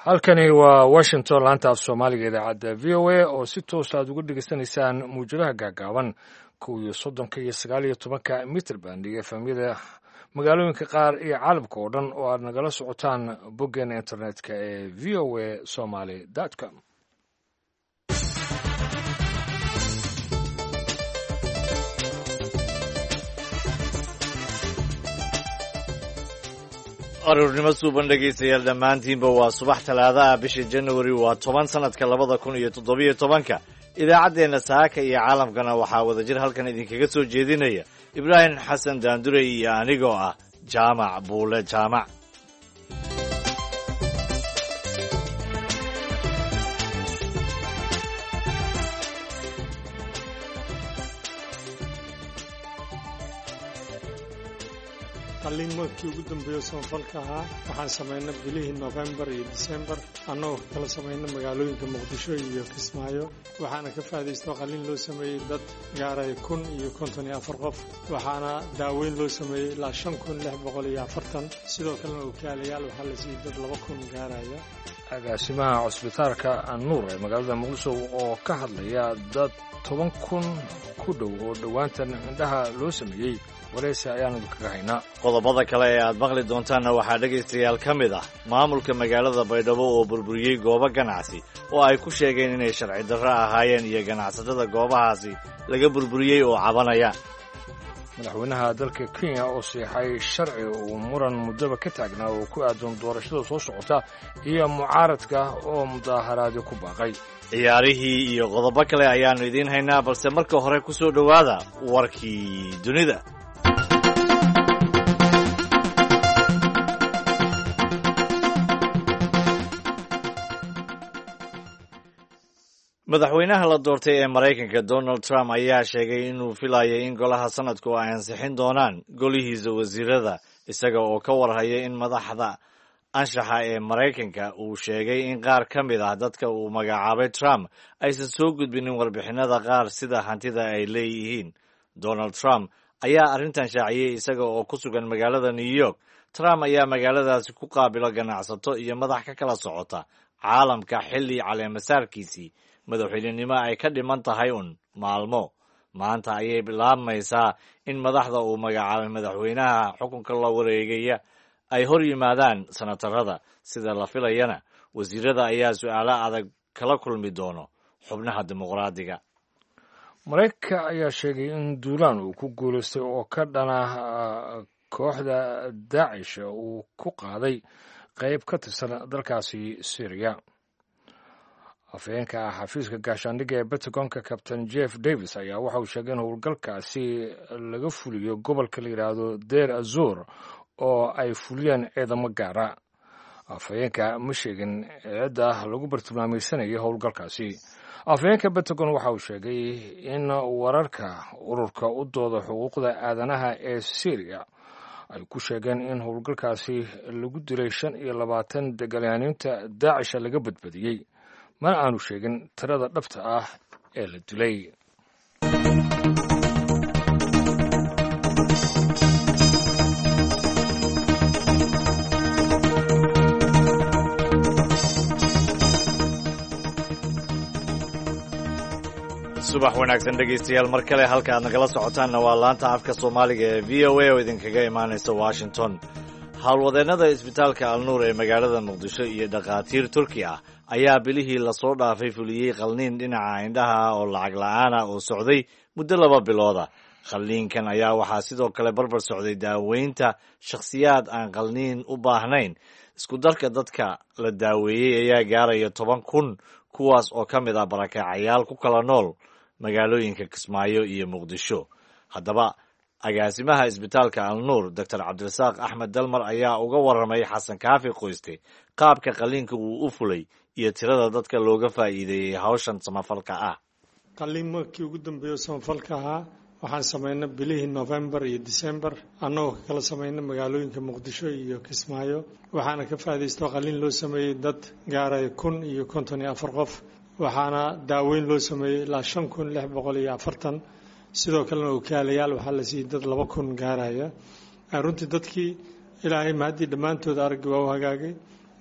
halkani waa washington laanta af soomaaliga idaacadda v o a oo si toos aad uga dhegaysanaysaan muwjadaha gaagaaban kow iyo soddonka iyo sagaal iyo tobanka mitrband iyo efamyada magaalooyinka qaar iyo caalamka oo dhan oo aad nagala socotaan boggeena internetka ee v o a somaly com aruurnimo suuban dhegaystayaal dhammaantiinba waa subax talaadaha bisha januari waa 10 sanadka 2017 idaacaddeenna saaka iyo caalamkana waxaa wadajir halkan idinkaga soo jeedinaya ibraahim xasan daandurey iyo anigoo ah jaamac buule jaamac qalliin markii ugu dambeeyo samafalka ahaa waxaan samaynay bilihii November iyo December annagoo kala samaynay magaalooyinka Muqdisho iyo Kismaayo waxaana ka faa'iidaystay qalliin loo sameeyay dad gaaray 1,054 qof waxaana daaweyn loo sameeyay ilaa 5,640 sidoo kalena okaalayaal waxaa la siiyay dad 2,000 gaaraya agaasimaha cusbitaalka An-Nuur ee magaalada Muqdisho oo ka hadlaya dad 10,000 ku dhow oo dhawaantan indhaha loo sameeyay waraysi ayaanu kaga haynaa qodobada kale ee aad maqli doontaanna waxaa dhegaystayaal ka mid ah maamulka magaalada Baydhabo oo burburiyey goobo ganacsi oo ay ku sheegeen inay sharci darro ahaayeen iyo ganacsatada goobahaasi laga burburiyey oo cabanaya madaxweynaha dalka Kenya oo saxay sharci uu muran muddo ka taagnaa oo ku aadan doorashada soo socota iyo mucaaradka oo mudaharaad ku baaqay ciyaarihii iyo qodobo kale ayaanu idiin haynaa balse marka hore ku soo dhawaada warkii dunida madaxweynaha la doortay ee Mareykanka Donald Trump ayaa sheegay inuu filayo in golaha sanadku ay ansixin doonaan golihiisa wasiirada isaga oo ka warhaya in madaxda anshaxa ee Mareykanka uu sheegay in qaar ka mid ah dadka uu magacaabay Trump aysan soo gudbinin warbixinada qaar sida hantida ay leeyihiin Donald Trump ayaa arrintan shaaciyay isaga oo ku sugan magaalada New York Trump ayaa magaaladaasi ku qaabilo ganacsato iyo madax ka kala socota caalamka xilli caleemasaarkiisii madaxweynenimo ay ka dhiman tahay maalmo maanta ayay bilaabmaysaa in madaxda uu magacaabay madaxweynaha xukunka la wareegaya ay hor yimaadaan sanatarada sida la filayana wasiirada ayaa su'aalo adag kala kulmi doono xubnaha dimuqraadiga Mareykanka ayaa sheegay in duulaan uu ku guulaystay oo ka dhana kooxda Daesh uu ku qaaday qayb ka tirsan dalkaasi Syria afhayeenka xafiiska gaashaandhigga ee Pentagonka Captain Jeff Davis ayaa waxa uu sheegay in howlgalkaasi laga fuliyo gobolka la yiraahdo Deir Azur oo ay fuliyeen ciidamo gaara afhayeenka ma sheegin cidda lagu bartilmaameysanayo howlgalkaasi afhayeenka Pentagon waxa uu sheegay in wararka ururka u dooda xuquuqda aadanaha ee Syria ay ku sheegeen in howlgalkaasi lagu dilay 25 dagaalyahanada Daesh laga badbadiyay mana aanu sheegin tirada dhabta ah ee la dilay subax wanaagsan dhegaystayaal mar kale halka aad nagala socotaanna waa laanta afka Soomaaliga ee V O A oo idinkaga imaanaysa Washington howlwadeennada isbitaalka Al-Nuur ee magaalada Muqdisho iyo dhaqaatiir Turki ah ayaa bilihii la soo dhaafay fuliyey qalliin dhinaca indhaha oo lacag la'aan ah oo socday muddo 2 bilood ah qalliinkan ayaa waxaa sidoo kale barbar socday daaweynta shakhsiyaad aan qalliin u baahnayn isku darka dadka la daaweeyey ayaa gaaraya 10,000 kuwaas oo ka mid ah barakacayaal ku kala nool magaalooyinka Kismaayo iyo Muqdisho haddaba agaasimaha isbitaalka Al-Nuur Dr. Cabdirasaaq Axmed Dalmar ayaa uga warramay Xasan Kaafi Qoyste qaabka qalliinka uu u fulay iyo tirada dadka looga faa'iideeyay hawshan samafalka ah qalliin markii ugu dambeeyo samafalka ahaa waxaan samaynay bilihii November iyo December annagoo kala samaynay magaalooyinka Muqdisho iyo Kismaayo waxaana ka faa'iidaystay qalliin loo sameeyay dad gaaray 1,054 qof waxaana daaweyn loo sameeyay ilaa 5,640 sidoo kalena okaalayaal waxaa la siiyay dad 2,000 gaaraya runtii dadkii ilaahay mahadii dhammaantood aragga waa u hagaagay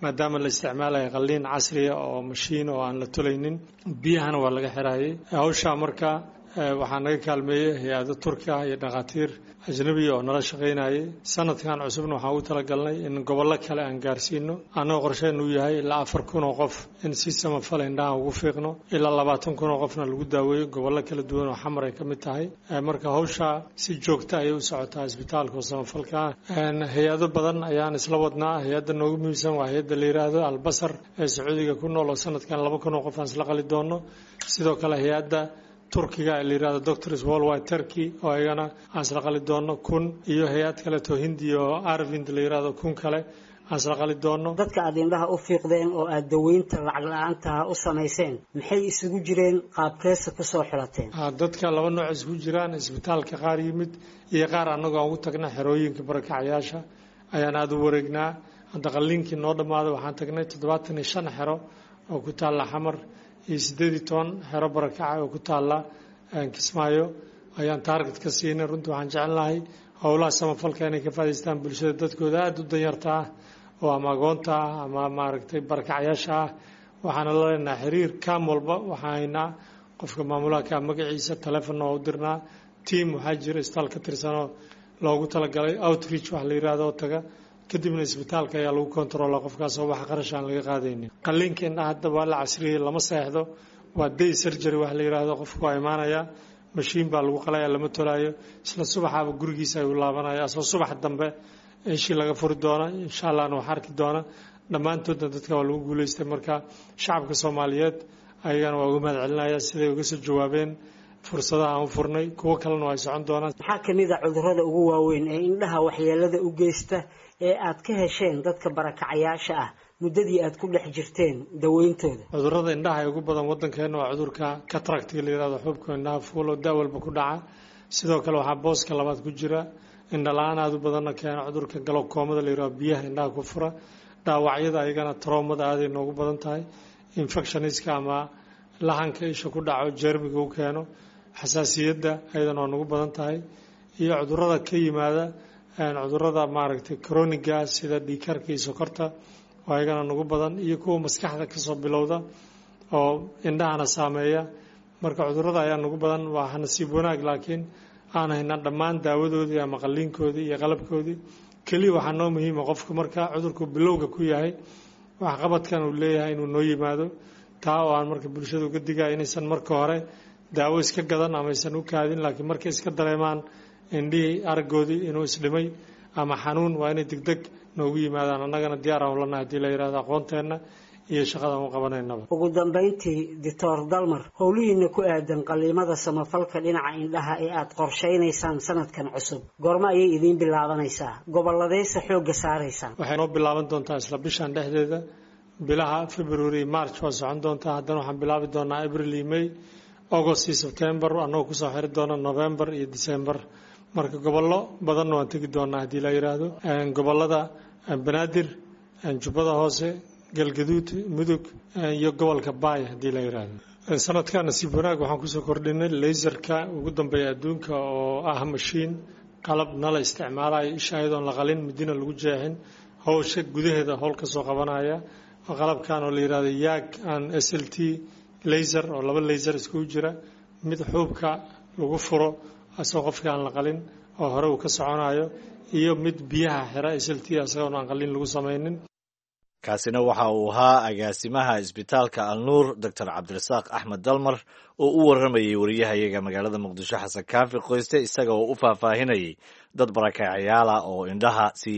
maadaama la isticmaalayo qalliin casriya oo mashiin oo aan la tolaynin biyahana waa laga xiraayay hawshaa marka waxaa naga kaalmeeyey hay-ado turki ah iyo dhakhaatiir ajnabiya oo nala shaqaynayay sanadkan cusubna waxaan ugu talagalnay in gobollo kale aan gaarsiino annagoo qorsheenu u yahay ilaa 4,000 oo qof in si samafal indhaha ugu fiiqno ilaa 20,000 oo qofna lagu daaweeyo gobollo kala duwan oo xamar ay ka mid tahay marka hawshaa si joogta ayay u socotaa isbitaalka oo samafalka hay-ado badan ayaan isla wadnaa hay-adda noogu muhiimsan waa hay-adda la yidhaahdo albasar ee sacuudiga ku nool oo sanadkan 2,000 oo qof aan isla qali doono sidoo kale hay-adda turkiga la yiraahdo Doctors Worldwide Turkey oo ayagana aan isla qali doono 1,000 iyo hay'ad kale oo Hindi oo Arvind la yiraahdo 1,000 kale aan isla qali doono dadka aad indhaha u fiiqdeen oo aad daweynta lacag la'aanta u sameyseen maxay isugu jireen qaabkeesa ku soo xulateen dadka laba nooc isugu jiraan isbitaalka qaar yimid iyo qaar anagoo aan ugu tagnay xerooyinka barakacayaasha ayaan aad u wareegnaa hadda qalliinkii noo dhamaaday waxaan tagnay 75 xero oo ku taala xamar iyo 18 xero barakaca oo ku taala Kismaayo ayaan target ka siinay runtii waxaan jecelnahay howlaha samafalka inay ka faa'iideystaan bulshada dadkooda aad u danyarta ah oo ama agoonta ah ama maaragtay barakacayaasha ah waxaana la leenahay xiriir kaam walba waxaan haynaa qofka maamulaha ka magaciisa telefoon oo u dirnaa team waxaa jira isbitaal ka tirsan oo loogu talagalay outreach wax la yiraahdo taga kadibna isbitaalka ayaa lagu kontroolaa qofkaas oo wax qarash aan laga qaadaynin qalliinka indhaha hadda waa la casriyay lama seexdo waa day surgery wax la yiraahdo qofku waa imaanaya mashiin baa lagu qalaya lama tolaayo isla subaxaba gurigiisa ay u laabanaya soo subax dambe inshii laga furi doona insha Allah waxaan arki doona dhamaantood dadka waa lagu guuleystay marka shacabka Soomaaliyeed ayagana waa uga mahad celinaya siday uga soo jawaabeen fursadaha aan u furnay kuwa kalena way socon doonaan maxaa kamid ah cudurrada ugu waaweyn ee indhaha waxyeelada u geysta ee aad ka hesheen dadka barakacayaasha ah muddadii aad ku dhex jirteen daweyntooda cudurrada indhaha ee ugu badan wadankeena waa cudurka cataract la yiraahdo xubka indhaha fuulo daawalba ku dhaca sidoo kale waxaa booska labaad ku jira indha la'aan aad u badan keena cudurka glaucoma la yiraahdo biyaha indhaha ku fura dhaawacyada ayagana traumada aad ay noogu badan tahay infectioniska ama lahanka isha ku dhaco jeermiga uu keeno xasaasiyadda ayadana waa noogu badan tahay iyo cudurrada ka yimaada cudurrada maaragtay chroniga sida dhiigkarka iyo sokorta oo ayagana nagu badan iyo kuwa maskaxda ka soo bilowda oo indhahana saameeya marka cudurrada ayaa nagu badan waa nasiib wanaag laakiin aan hayna dhammaan daawadoodii ama qalliinkoodii iyo qalabkoodii kaliya waxaa noo muhiima qofku marka cudurku bilowga ku yahay wax qabadkan uu leeyahay inuu noo yimaado taa oo aan marka bulshada uga digaa inaysan marka hore daawo iska gadan ama aysan u kaadin laakiin markay iska dareemaan indhihii araggoodii inuu isdhimay ama xanuun waa inay degdeg noogu yimaadaan annagana diyaar aan ulanahay haddii la yidhahdo aqoonteenna iyo shaqada aan u qabanaynaba ugu dambayntii Dr. Dalmar howlihiina ku aadan qaliimada samafalka dhinaca indhaha ee aad qorsheynaysaan sanadkan cusub goorma ayay idin bilaabanaysaa gobolladeesa xooga saaraysaa waxay noo bilaaban doontaa isla bishan dhexdeeda bilaha February March waa socon doontaa haddana waxaan bilaabi doonaa April iyo May August iyo September anoo ku soo xiri doona November iyo December marka gobollo badan waan tagi doonaa haddii la yiraahdo gobollada Banaadir Jubbada Hoose Galgaduud Mudug iyo gobolka Baay haddii la yiraahdo sanadkan nasiib wanaag waxaan ku soo kordhinay laserka ugu dambeeya adduunka oo ah mashiin qalab nala isticmaalayo isha ayadoon la qalin midina lagu jeexin hawsha gudaheeda howl ka soo qabanaya qalabkan oo la yiraahdo YAG and SLT laser oo laba laser isku jira mid xuubka lagu furo asoo qofka aan la qalin oo hore uu ka soconayo iyo mid biyaha xira SLT asoo aan qalin lagu sameeynin kaasina waxa uu ahaa agaasimaha isbitaalka Al-Nuur Dr. Cabdirasaaq Axmed Dalmar oo u waramayay wariyahayaga magaalada Muqdisho Xasan Kaafi Qoyste isaga oo u faahfaahinayay dad barakacayaal ah oo indhaha si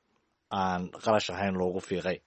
aan qarash ahayn loogu fiiqay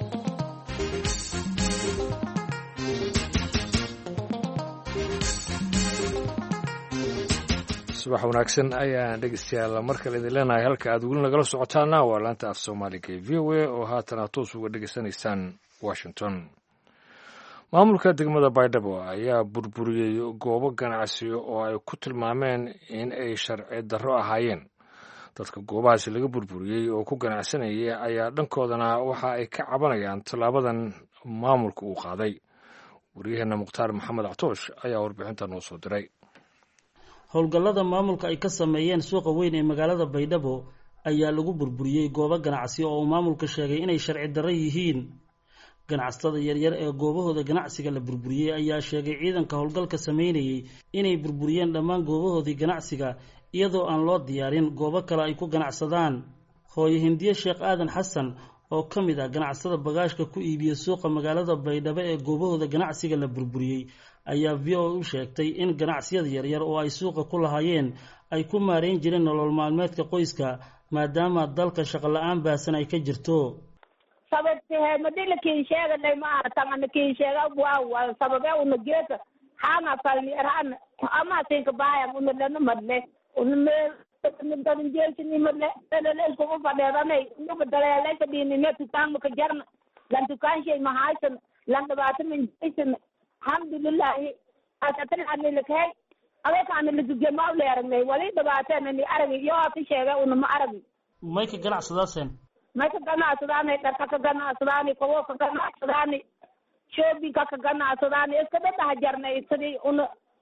subax wanaagsan ayaan dhegeystayaal mar kale idin leenahay halka aad weli nagala socotaana waa laanta af Soomaaliga ee VOA oo haatan aad toos uga dhegeysanaysaan Washington maamulka degmada Baydhabo ayaa burburiyey goobo ganacsi oo ay ku tilmaameen in ay sharci darro ahaayeen dadka goobahaasi laga burburiyey oo ku ganacsanayay ayaa dhankoodana waxa ay ka cabanayaan tallaabadan maamulka uu qaaday wariyaheena Mukhtaar Maxamed Catoosh ayaa warbixinta noo soo diray howlgallada maamulka ay ka sameeyeen suuqa weyn ee magaalada Baydhabo ayaa lagu burburiyey goobo ganacsi oo uu maamulka sheegay inay sharci darro yihiin. ganacsatada yaryar ee goobahooda ganacsiga la burburiyey ayaa sheegay ciidanka howlgalka sameynayay inay burburiyeen dhammaan goobahoodii ganacsiga iyadoo aan loo diyaarin goobo kale ay ku ganacsadaan. hooyo hindiye sheekh aadan xasan oo ka mid ah ganacsada bagaashka ku iibiya suuqa magaalada baydhabo ee goobahooda ganacsiga la burburiyey ayaa VOA u sheegtay in ganacsiyada yaryar oo ay suuqa ku lahaayeen ay ku maareyn jireen nolol maalmeedka qoyska maadaama dalka shaqo la-aan baahsan ay ka jirto. sababtee madila kiin sheeganay ma aragtan kiin sheega waa sababe una geesa xana falni ran ama tinka baaya una lana madle una meel dan jeeltini madle dana isku fadheedanay una badaleelay ka diinina tutaan ka jarna lan tukaan shay ma haysan lan dhabaatan min jaysan alhamdulillah asatan ani lakay adeeka ani lagu ma leeranay wali dhabaatan ani arag iyo afi sheega una ma arag may ka ganacsadaaseen may ka ganacsadaan dharka ka ganacsadaan kuwa ka ganacsadaan shopping ka ganacsadaan iska dad jarnay sidii una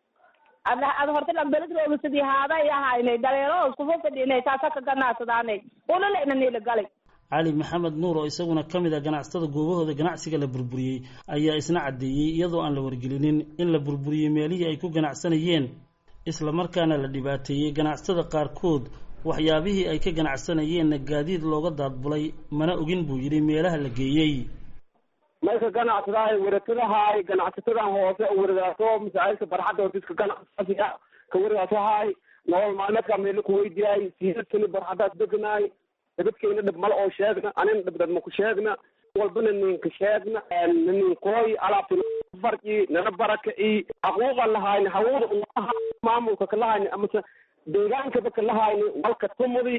ad horta la belad roob sidii haada yahay daleero isku fadhiinay taasa ka ganacsadaan una leeynay la galay. cali maxamed nuur oo isaguna ka mid ah ganacsatada goobahooda ganacsiga la burburiyey ayaa isna caddeeyey iyadoo aan la wargelinin in la burburiyey meelihii ay ku ganacsanayeen isla markaana la dhibaateeyey ganacsatada qaarkood waxyaabihii ay ka ganacsanayeenna gaadiid looga daadbulay mana ogin buu yidhi meelaha la geeyey. marka ganacsadahay waratadahay ganacsatadan hoose waradaaso masaajidka barxadda hortiska ganacsiga ka waradaasahay nolol maalmeedka meel ku weydiiyay siidadkani barxaddaas degnaay dadkeena dhib mal oo sheegna anin dhibdad ma ku sheegna walbana ninka sheegna ninkooy alaabta farqi nana barakaci aquuqa lahayn hawada maamulka ka lahayn ama deegaanka dadka lahayn walka tumudi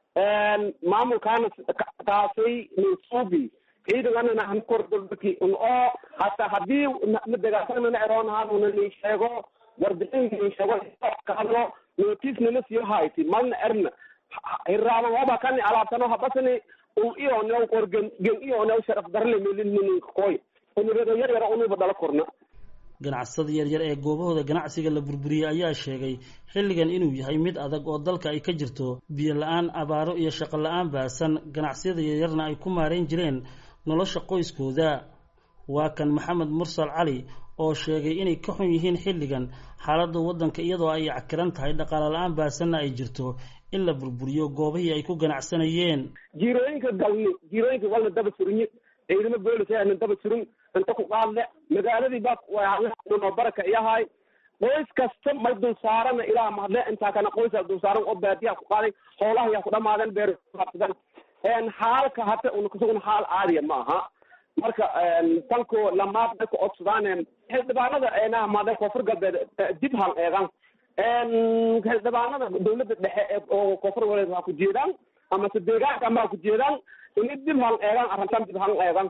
maamulkaana taasay ninsuubi ciidagana aan kordhulki oo hatta hadii madagaasana eroonaan una ni sheego warbixin ni sheego ka hadlo notice nana sii hayti malna erna irraaba waba kan alaabtano habasani uu iyo noo qorgan iyo noo sharaf darle meelin koy unurada yar unu badala korna. ganacsada yaryar ee goobahooda ganacsiga la burburiyey ayaa sheegay xilligan inuu yahay mid adag oo dalka ay ka jirto biyo la-aan abaaro iyo shaqo la-aan baasan ganacsiyada yaryarna ay ku maareyn jireen nolosha qoyskooda. waa kan maxamed mursal cali oo sheegay inay ka xun yihiin xilligan xaaladda waddanka iyadoo ay cakiran tahay dhaqaale la-aan baasanna ay jirto in la burburiyo goobihii ay ku ganacsanayeen. jirooyinka walna daba surinyi ciidamo booliska aan daba surin inta ku qaadle magaaladii baa waa baraka yahay qoys kasta ma dul saarana ilaa mahadle inta kana qoys dul saaran oo baadiya ku qaaday xoolaha yaa ku dhamaadeen beer qabsadan xaalka hata uu ku sugan xaal caadi ma aha. marka tanko lamaad dadka codsadaan xildhibaanada eena maada koonfur galbeed dib hal eegan xildhibaanada dawladda dhexe oo koonfur galbeed ku jeedaan ama deegaanka ama ku jeedaan in dib hal eegan arrintan dib hal eegan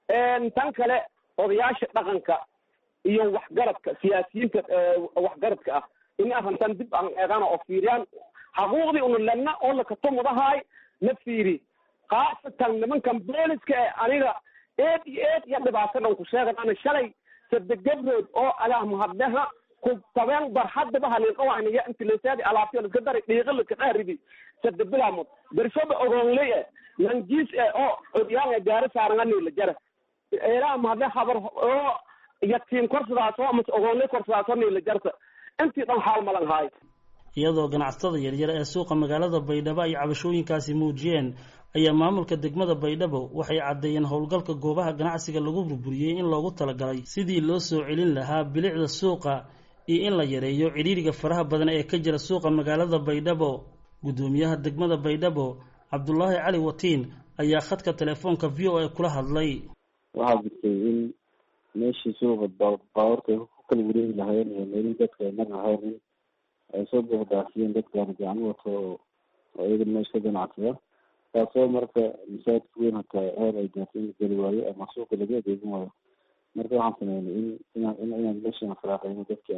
tan kale odayaasha dhaqanka iyo waxgaradka siyaasiyiinta waxgaradka ah in arrintan dib hal eegan oo fiiriyaan xuquuqdii uu lana oo la ka tumadahay la fiiri qaasatan nimankan booliska aniga eed ya dhibaatada ku sheegan shalay sadegabrood oo alaah mahadnaha ku tabeen barxadda bahalin qawaaniga inta la saadi alaabta la gadar dhiiqal ka qaaribi sadebilaamod barshada ogoonley lanjiis oo odiyaan gaar saaran la jara ilaa mahadna habar oo yatiin korsadaas oo mas ogoonley korsadaas la jarta intii dhan xaal malan haay. iyadoo ganacsatada yaryar ee suuqa magaalada baydhabo ay cabashooyinkaasi muujiyeen ayaa maamulka degmada baydhabo waxay caddeeyeen howlgalka goobaha ganacsiga lagu burburiyey in loogu talagalay sidii loo soo celin lahaa bilicda suuqa iyo in la yareeyo cidhiiriga faraha badan ee ka jira suuqa magaalada baydhabo. gudoomiyaha degmada baydhabo cabdullaahi cali watiin ayaa khadka telefoonka VOA kula hadlay. waxaa jirtay in meeshii suuqa baawarka ku kala wareegi lahaayeen iyo meelin dadka ay mar lahayn ay soo buuxdaafiyeen dadkaana gacmo wato oo iyaga meesha ka ganacsada taasoo marka masaajidka weyn hataa heer ay gaartay in geli waayo ama suuqa laga adeegin waayo. marka waxaan sameynay inaan meeshaan faraaqayno dadka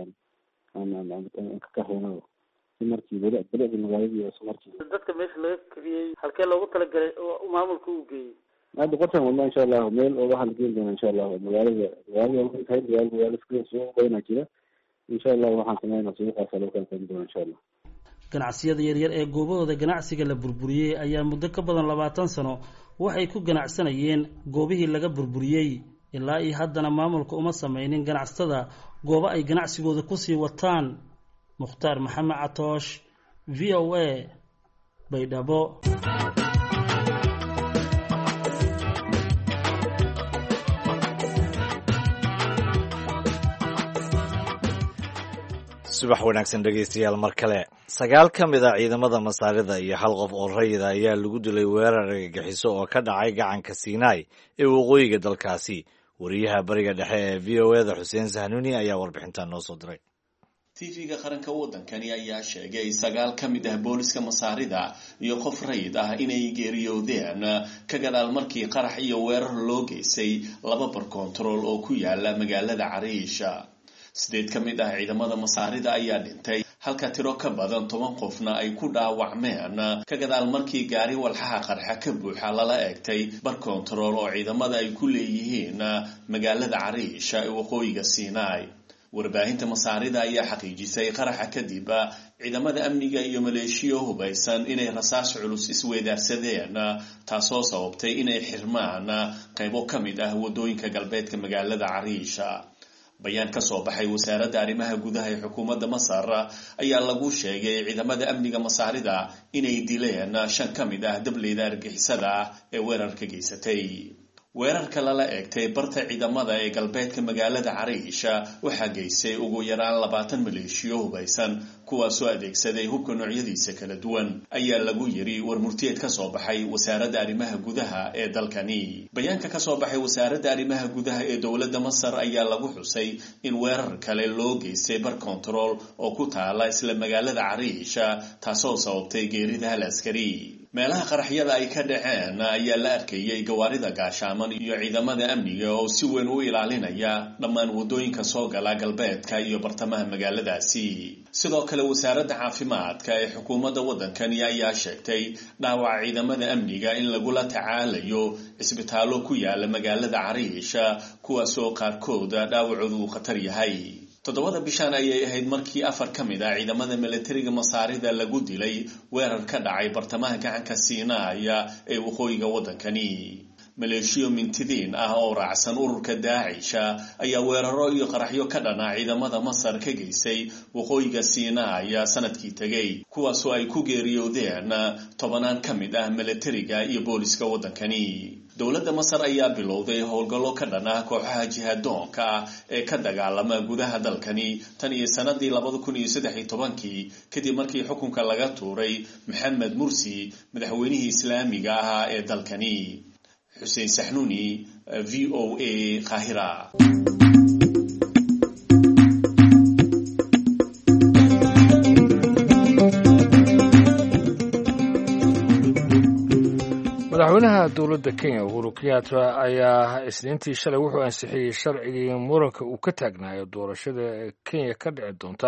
aan ka kaxayno si markii belecda magaaladii oo markii dadka meesha laga kariyey halkee loogu talagalay oo maamulka uu geeyey hadda qorshan wallah insha allah meel oo waxaa la geyn doona insha allah magaalada iska soo badanaa jira insha allah waxaan sameynaa suuqaasa lagu kala qaybin doona insha allah. ganacsiyada yaryar ee goobahooda ganacsiga la burburiyey ayaa muddo ka badan 20 sano waxay ku ganacsanayeen goobihii laga burburiyey ilaa iyo haddana maamulka uma samaynin ganacsatada goobo ay ganacsigooda ku sii wataan. Mukhtaar Maxamed Catoosh, VOA, Baydhabo. subax wanaagsan dhegeystayaal mar kale 9 ka mid ah ciidamada masaarida iyo hal qof oo rayid ayaa lagu dilay weerar argagixiso oo ka dhacay gacanka Sinai ee waqooyiga dalkaasi. wariyaha bariga dhexe ee VOA-da Xuseen Sahnuni ayaa warbixintan noo soo diray. TV-ga qaranka wadankani ayaa sheegay 9 ka mid ah booliska masaarida iyo qof rayid ah inay geeriyoodeen ka gadaal markii qarax iyo weerar loo geysay 2 bar control oo ku yaala magaalada Cariisha. 8 ka mid ah ciidamada masaarida ayaa dhintay halka tiro ka badan 10 qofna ay ku dhaawacmeen ka gadaal markii gaari walxaha qarxa ka buuxa lala eegtay bar control oo ciidamada ay ku leeyihiin magaalada Cariisha ee waqooyiga Sinai. warbaahinta masaarida ayaa xaqiijisay qaraxa kadib ciidamada amniga iyo maleeshiyo hubaysan inay rasaas culus isweydaarsadeen taasoo sababtay inay xirmaan qaybo ka mid ah wadooyinka galbeedka magaalada Cariisha. bayaan ka soo baxay wasaaradda arrimaha gudaha ee xukuumadda Masar ayaa lagu sheegay ciidamada amniga masaarida inay dileen 5 ka mid ah dableyda argixisada ee weerarka geysatay. weerarka lala eegtay barta ciidamada ee galbeedka magaalada Cariisha waxaa geysay ugu yaraan 20 maleeshiyo hubaysan kuwaasoo adeegsaday hubka noocyadiisa kala duwan ayaa lagu yiri warmurtiyeed ka soo baxay wasaaradda arrimaha gudaha ee dalkani. bayaanka ka soo baxay wasaaradda arrimaha gudaha ee dowladda Masar ayaa lagu xusay in weerar kale loo geystay bar control oo ku taala isla magaalada Cariisha taasoo sababtay geerida hal askari. meelaha qaraxyada ay ka dhaceen ayaa la arkayay gawaarida gaashaaman iyo ciidamada amniga oo si weyn u ilaalinaya dhammaan wadooyinka soo gala galbeedka iyo bartamaha magaaladaasi. sidoo kale wasaaradda caafimaadka ee xukuumadda wadankani ayaa sheegtay dhaawaca ciidamada amniga in lagula tacaalayo isbitaallo ku yaala magaalada Cariisha kuwaasoo qaarkood dhaawacoodu uu khatar yahay. 7 bishan ayay ahayd markii 4 ka mid ah ciidamada militariga masaarida lagu dilay weerar ka dhacay bartamaha gacanka Sinai ee waqooyiga wadankani. maleeshiyo mintidiin ah oo raacsan ururka Daesh ayaa weeraro iyo qaraxyo ka dhana ciidamada Masar ka geysay waqooyiga Sinai sanadkii tagay kuwaasoo ay ku geeriyoodeen 10 ka mid ah militariga iyo booliska wadankani. dowladda Masar ayaa bilowday howlgallo ka dhana kooxaha jihadoonka ee ka dagaalama gudaha dalkani tan iyo sanadii 2013 kadib markii xukunka laga tuuray Mohamed Mursi madaxweynihii islaamiga ahaa ee dalkani. Xuseen Sahnuni, VOA, Qaahira. madaxweynaha dowladda Kenya Uhuru Kenyatta ayaa isniintii shalay wuxuu ansixiyey sharcigii muranka uu ka taagnaayo doorashada Kenya ka dhici doonta.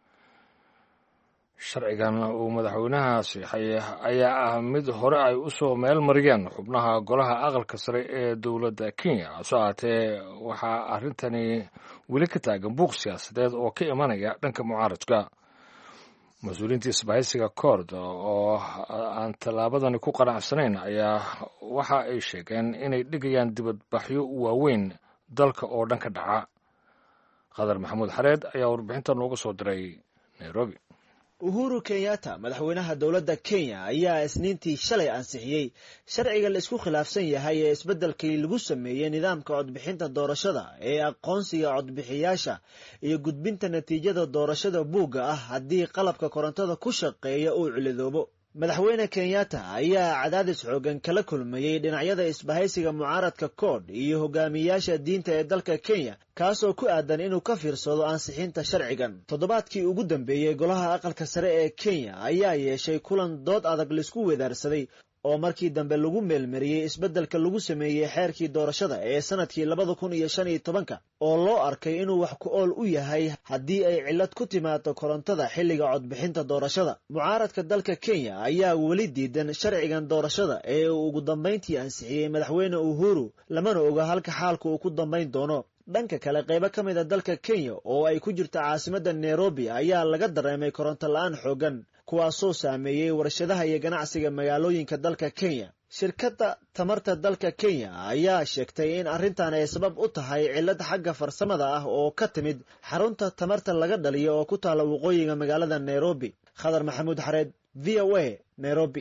sharcigan uu madaxweynaha saxay ayaa ah mid hore ay u soo meel mariyeen xubnaha golaha aqalka sare ee dowladda Kenya. Saacadee waxaa arrintani weli ka taagan buuq siyaasadeed oo ka imanaya dhanka mucaaradka. mas-uuliyiinta isbahaysiga Koord oo aan tallaabadani ku qanacsanayn ayaa waxa ay sheegeen inay dhigayaan dibadbaxyo waaweyn dalka oo dhan ka dhaca. Qadar Maxamuud Xareed ayaa warbixinta nooga soo diray Nairobi. Uhuru Kenyatta madaxweynaha dowladda Kenya ayaa isniintii shalay ansixiyey sharciga la isku khilaafsan yahay ee isbeddelkii lagu sameeyay nidaamka codbixinta doorashada ee aqoonsiga codbixiyaasha iyo gudbinta natiijada doorashada buugga ah haddii qalabka korontada ku shaqeeya uu ciladoobo. madaxweyne Kenyatta ayaa cadaadis xoogan kala kulmayay dhinacyada isbahaysiga mucaaradka Koord iyo hogaamiyaasha diinta ee dalka Kenya kaasoo ku aadan inuu ka fiirsado ansixinta sharcigan. toddobaadkii ugu dambeeyay golaha aqalka sare ee Kenya ayaa yeeshay kulan dood adag la isku weedaarsaday oo markii dambe lagu meelmariyay isbeddelka lagu sameeyay xeerkii doorashada ee sanadkii 2015 oo loo arkay inuu wax ku ool u yahay haddii ay cilad ku timaado korontada xilliga codbixinta doorashada. mucaaradka dalka Kenya ayaa weli diidan sharcigan doorashada ee uu ugu dambeyntii ansixiyay madaxweyne Uhuru lamana oga halka xaalku uu ku dambeyn doono. dhanka kale qaybo ka mid a dalka Kenya oo ay ku jirto caasimadda Nairobi ayaa laga dareemay koronto la'aan xoogan kuwaasoo saameeyey warshadaha iyo ganacsiga magaalooyinka dalka Kenya. Shirkadda tamarta dalka Kenya ayaa sheegtay in arrintan ay sabab u tahay cillad xagga farsamada ah oo ka timid xarunta tamarta laga dhaliyo oo ku taala waqooyiga magaalada Nairobi. Khadar Maxamuud Xareed, VOA, Nairobi.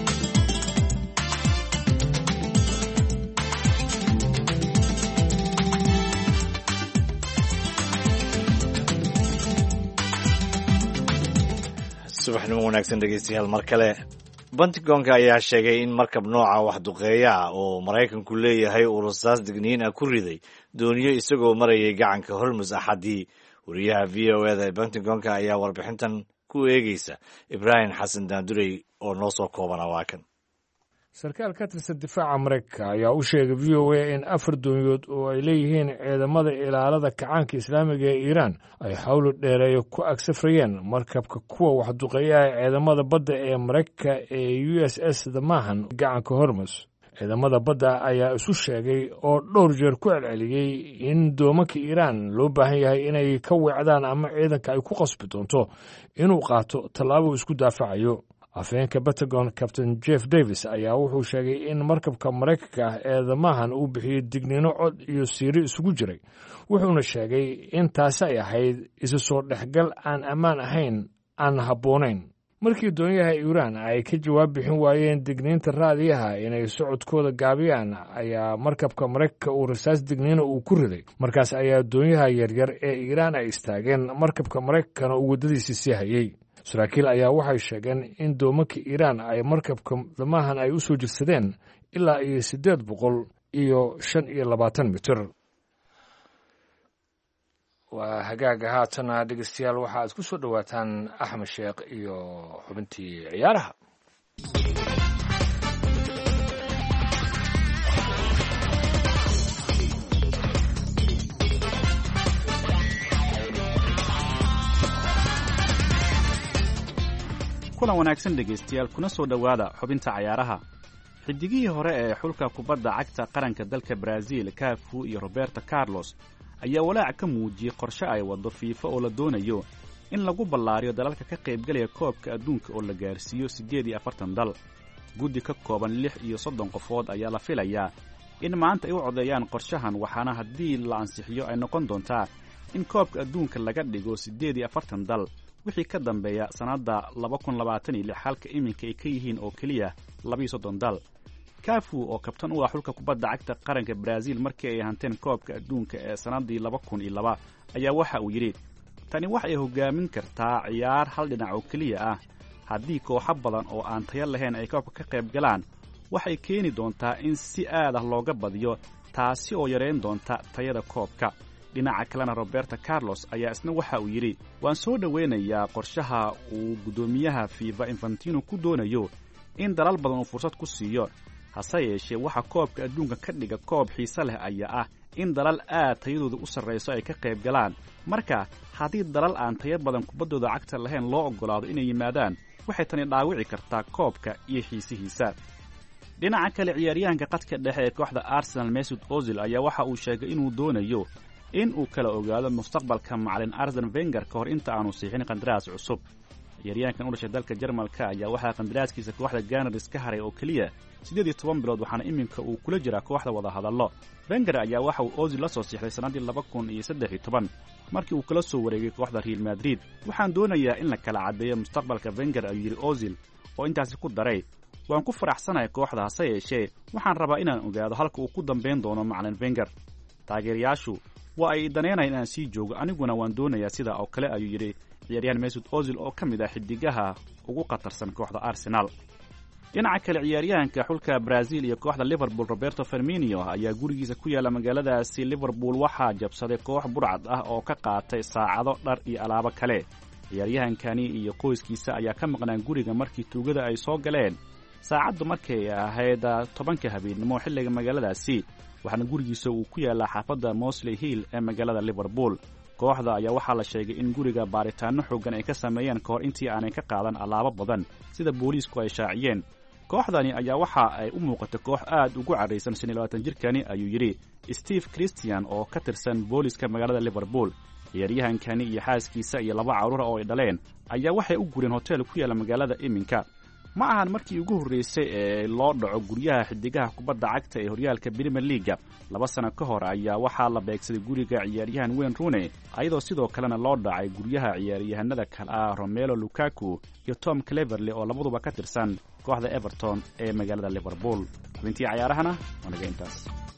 subaxnimo wanaagsan dhegeystayaal mar kale. Pentagonka ayaa sheegay in markab nooca wax duqeeya ah oo Maraykanku leeyahay uu rasaas digniin ah ku riday dooniyo isagoo marayay gacanka Hormuz Axadii. Wariyaha VOA ee Pentagonka ayaa warbixintan ku eegaysa Ibrahim Xasan Daandurey oo noo soo koobana waa kan. sarkaal ka tirsan difaaca Maraykanka ayaa u sheegay VOA in 4 dooniyood oo ay leeyihiin ciidamada ilaalada kacaanka Islaamiga ee Iiraan ay xawlo dheereeyo ku agsafrayeen markabka kuwa wax duqeeya ciidamada badda ee Maraykanka ee USS Damahan gacanka Hormuz. ciidamada badda ayaa isu sheegay oo dhowr jeer ku celceliyey in doomanka Iiraan loo baahan yahay inay ka weecdaan ama ciidanka ay ku qasbi doonto inuu qaato tallaabo isku daafacayo. afhayeenka Pentagon Captain Jeff Davis ayaa wuxuu sheegay in markabka Maraykanka ee Damahan uu bixiyey digniino cod iyo siiri isugu jiray, wuxuuna sheegay in taasi ay ahayd isu soo dhexgal aan ammaan ahayn aan habboonayn. markii doonyaha Iiraan ay ka jawaab bixin waayeen digniinta raadiyaha inay socodkooda gaabiyaan ayaa markabka Maraykanka uu rasaas digniino uu ku riday. markaas ayaa doonyaha yaryar ee Iiraan ay istaageen, markabka Maraykankana uu waddadiisii sii hayay. saraakiil ayaa waxay sheegeen in doomanka Iiraan ay markabka Damahan ay u soo jirsadeen ilaa 825 mitir. waa hagaaga haatana dhegeystayaal waxaa isku soo dhowaataan Axmed Sheekh iyo xubintii ciyaaraha. kulan wanaagsan dhegaystayaal, kuna soo dhowaada xubinta cayaaraha. xidigihii hore ee xulka kubadda cagta qaranka dalka Brazil Cafu iyo Roberto Carlos ayaa walaac ka muujiyey qorshe ay wado FIFA oo la doonayo in lagu ballaariyo dalalka ka qaybgalaya koobka adduunka oo la gaarsiiyo 48 dal. guddi ka kooban 36 qofood ayaa la filayaa in maanta ay u codeeyaan qorshahan, waxaana haddii la ansixiyo ay noqon doontaa in koobka adduunka laga dhigo 48 dal wixii ka dambeeya sanadda 2026, halka iminka ay ka yihiin oo keliya 32 dal. Cafu oo kabtan u ah xulka kubadda cagta qaranka Brazil markii ay hanteen koobka adduunka ee sanadii 2002 ayaa waxa uu yidhi, tani waxay hogaamin kartaa ciyaar hal dhinac oo keliya ah. haddii kooxo badan oo aan tayo lahayn ay koobka ka qayb galaan, waxay keeni doontaa in si aad ah looga badiyo, taasi oo yareyn doonta tayada koobka. dhinaca kalena Roberto Carlos ayaa isna waxa uu yidhi, waan soo dhoweynayaa qorshaha uu guddoomiyaha FIFA Infantino ku doonayo in dalal badan uu fursad ku siiyo. hase yeeshee waxa koobka adduunka ka dhiga koob xiise leh ayaa ah in dalal aad tayadooda u sarrayso ay ka qayb galaan. marka haddii dalal aan tayo badan kubaddooda cagta lahayn loo oggolaado inay yimaadaan, waxay tani dhaawici kartaa koobka iyo xiisihiisa. dhinaca kale, ciyaaryahanka qadka dhexe ee kooxda Arsenal Mesut Ozil ayaa waxa uu sheegay inuu doonayo in uu kala ogaado mustaqbalka macallin Arsene Wenger ka hor inta aanu siixin qandaraas cusub. ciyaaryahankan u dhashay dalka Jarmalka ayaa waxaa qandaraaskiisa kooxda Gunners ka haray oo keliya 18 bilood, waxaana iminka uu kula jiraa kooxda wada hadallo. Wenger ayaa waxa uu Ozil la soo siixday sanadii 2013 markii uu kala soo wareegay kooxda Real Madrid. waxaan doonayaa in la kala cadeeyo mustaqbalka Wenger, ayuu yidhi Ozil, oo intaasi ku daray, waan ku faraxsanahay kooxda, hase yeeshee waxaan rabaa inaan ogaado halka uu ku dambayn doono macallin Wenger. taageerayaashu waa ay daneynayaan inaan sii joogo, aniguna waan doonayaa sidaa oo kale, ayuu yidhi ciyaaryahan Mesut Ozil oo ka mid ah xidigaha ugu qatarsan kooxda Arsenal. dhinaca kale, ciyaaryahanka xulka Brazil iyo kooxda Liverpool Roberto Firmino ayaa gurigiisa ku yaala magaaladaasi Liverpool waxaa jabsaday koox burcad ah oo ka qaatay saacado, dhar iyo alaabo kale. ciyaaryahankani iyo qoyskiisa ayaa ka maqnaan guriga markii tuugada ay soo galeen saacaddu markay ahayd 10 habeenimo xilliga magaaladaasi, waxaana gurigiisa uu ku yaalaa xaafadda Mosley Hill ee magaalada Liverpool. kooxda ayaa waxaa la sheegay in guriga baaritaano xooggan ay ka sameeyeen kahor intii aanay ka qaadan alaabo badan, sida booliisku ay shaaciyeen. kooxdani ayaa waxa ay u muuqatay koox aad ugu carraysan 25 jirkani ayuu yidhi Steve Christian oo ka tirsan booliska magaalada Liverpool. ciyaaryahankani iyo xaaskiisa iyo 2 carruur oo ay dhaleen ayaa waxay u gureen hotel ku yaala magaalada iminka. ma ahan markii ugu horreysay ee loo dhaco guryaha xidigaha kubadda cagta ee horyaalka Premier League. 2 sano ka hor ayaa waxaa la beegsaday guriga ciyaaryahan Wayne Rooney, ayadoo sidoo kalena loo dhacay guryaha ciyaaryahanada kale ah Romelu Lukaku iyo Tom Cleverley oo labaduba ka tirsan kooxda Everton ee magaalada Liverpool. xubintii ciyaarahana wanaga intaas.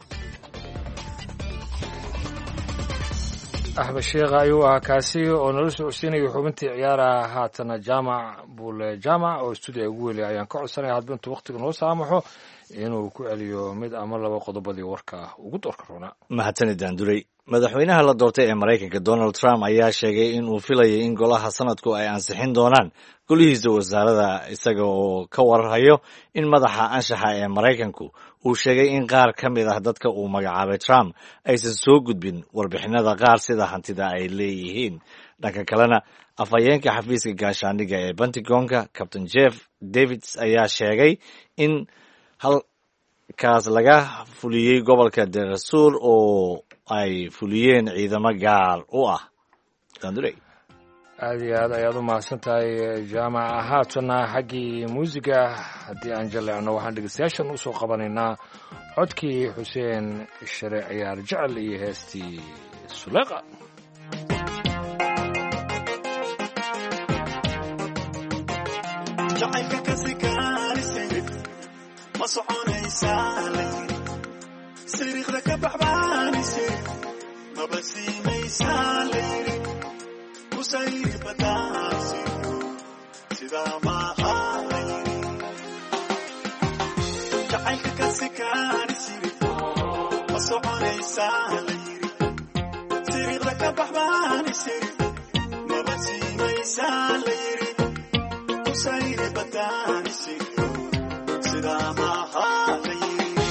axmed sheekh ayuu ahaa kaasi oo nala socodsiinaya xubintii ciyaaraha. haatana jaamac buule jaamac oo stuudiga ugu weli ayaan ka codsanaya hadba intuu wakhtiga noo saamaxo inuu ku celiyo mid ama 2 qodobadii warka ugu doorka roona. mahadsanid Daanduray. madaxweynaha la doortay ee Mareykanka Donald Trump ayaa sheegay in uu filayo in golaha sanadku ay ansixin doonaan golihiisa wasaarada, isaga oo ka warhayo in madaxa anshaxa ee Mareykanku uu sheegay in qaar ka mid ah dadka uu magacaabay Trump aysan soo gudbin warbixinada qaar sida hantida ay leeyihiin. dhanka kalena afhayeenka xafiiska gaashaandhigga ee Pentagonka Captain Jeff Davis ayaa sheegay in halkaas laga fuliyey gobolka Darfur oo ay fuliyeen ciidamo gaar u ah. Daanduray. aad iyo aad ayaad u mahadsan tahay jaamac. haatana xaggii muusiga haddii aan jaleecno waxaan dhegeystayaashan u soo qabanaynaa codkii xuseen share ciyaar jecel iyo heestii Suleeqa. jacaylka ka sikaanisay ma soconaysaa layri siriiqda ka baxbaanisay maba siinaysaa layri kusayri badaansiyo sidaa maaha layri jacaylka ka sikaanisay ma soconaysaa layri siriiqda ka baxbaanisay maba siinaysaa layri kusayri badaansiyo sidaa maaha layri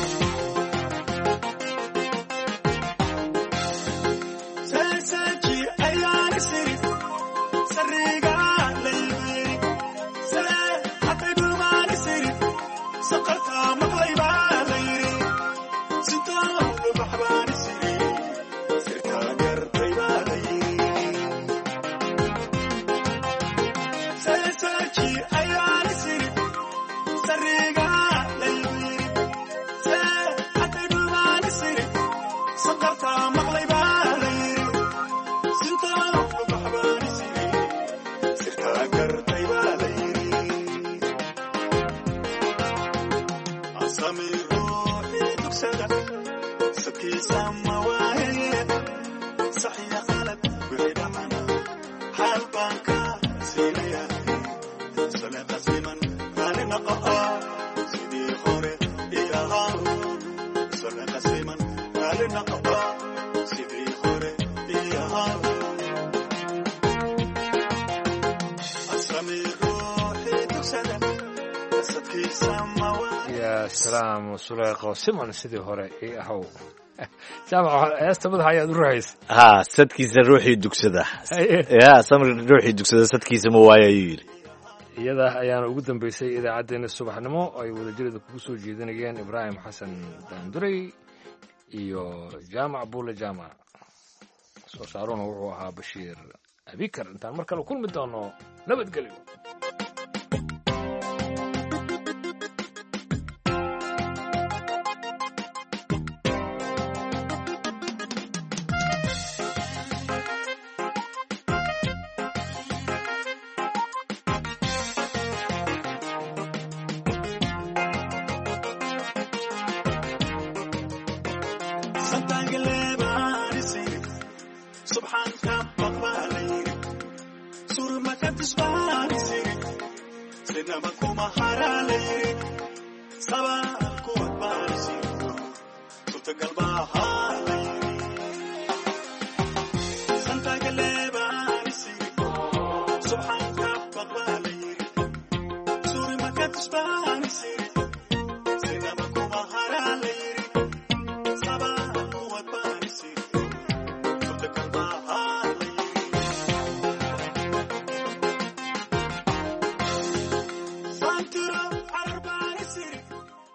salaam Suleeqa siman sidii hore ii ahaw. jaamac heesta madaxa ayaad u ruuxaysa. sadkiisa ruuxii dugsada. samir ruuxii dugsada sadkiisa ma waayo ayuu yidhi. iyada ayaana ugu dambeysay idaacaddeenna subaxnimo ay wadajirada kugu soo jeedinayeen Ibraahim Xasan Daanduray iyo jaamac buule jaamac. soo saarona wuxuu ahaa Bashiir Abikar. intaan mar kale kulmi doono nabadgelyo. Saba